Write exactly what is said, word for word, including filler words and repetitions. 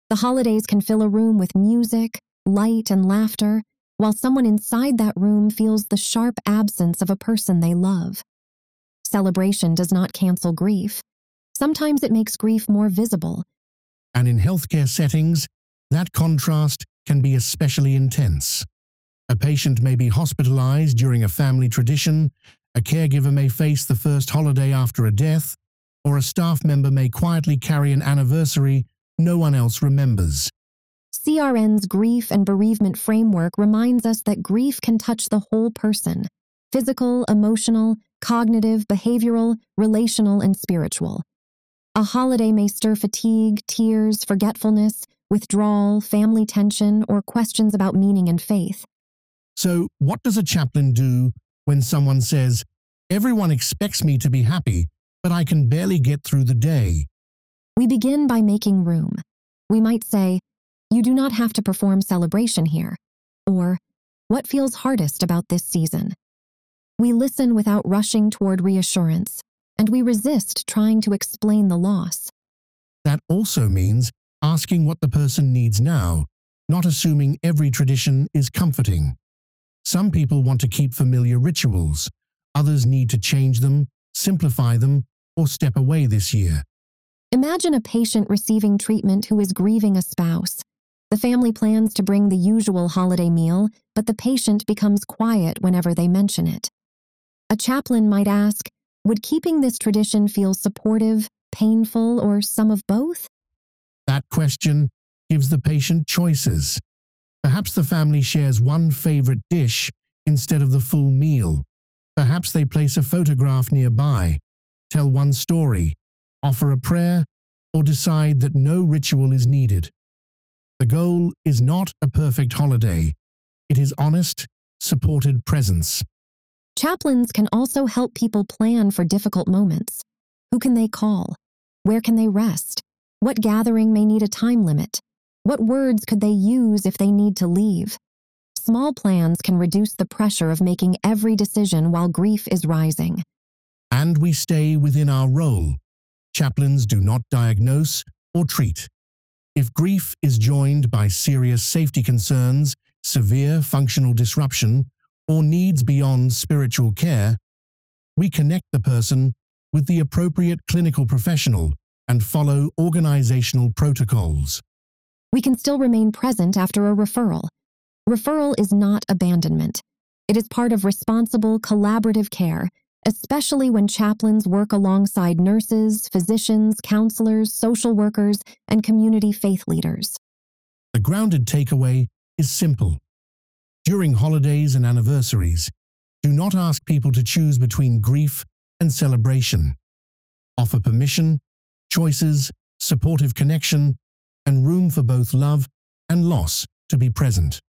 The holidays can fill a room with music, light, and laughter, while someone inside that room feels the sharp absence of a person they love. Celebration does not cancel grief. Sometimes it makes grief more visible. And in healthcare settings, that contrast can be especially intense. A patient may be hospitalized during a family tradition, a caregiver may face the first holiday after a death, or a staff member may quietly carry an anniversary no one else remembers. C R N's grief and bereavement framework reminds us that grief can touch the whole person: physical, emotional, cognitive, behavioral, relational, and spiritual. A holiday may stir fatigue, tears, forgetfulness, withdrawal, family tension, or questions about meaning and faith. So, what does a chaplain do when someone says, "Everyone expects me to be happy, but I can barely get through the day"? We begin by making room. We might say, "You do not have to perform celebration here," or "What feels hardest about this season?" We listen without rushing toward reassurance, and we resist trying to explain the loss. That also means asking what the person needs now, not assuming every tradition is comforting. Some people want to keep familiar rituals, others need to change them, simplify them, or step away this year. Imagine a patient receiving treatment who is grieving a spouse. The family plans to bring the usual holiday meal, but the patient becomes quiet whenever they mention it. A chaplain might ask, would keeping this tradition feel supportive, painful, or some of both? That question gives the patient choices. Perhaps the family shares one favorite dish instead of the full meal. Perhaps they place a photograph nearby, tell one story, offer a prayer, or decide that no ritual is needed. The goal is not a perfect holiday. It is honest, supported presence. Chaplains can also help people plan for difficult moments. Who can they call? Where can they rest? What gathering may need a time limit? What words could they use if they need to leave? Small plans can reduce the pressure of making every decision while grief is rising. And we stay within our role. Chaplains do not diagnose or treat. If grief is joined by serious safety concerns, severe functional disruption, or needs beyond spiritual care, we connect the person with the appropriate clinical professional and follow organizational protocols. We can still remain present after a referral. Referral is not abandonment. It is part of responsible, collaborative care, especially when chaplains work alongside nurses, physicians, counselors, social workers, and community faith leaders. The grounded takeaway is simple. During holidays and anniversaries, do not ask people to choose between grief and celebration. Offer permission, choices, supportive connection, and room for both love and loss to be present.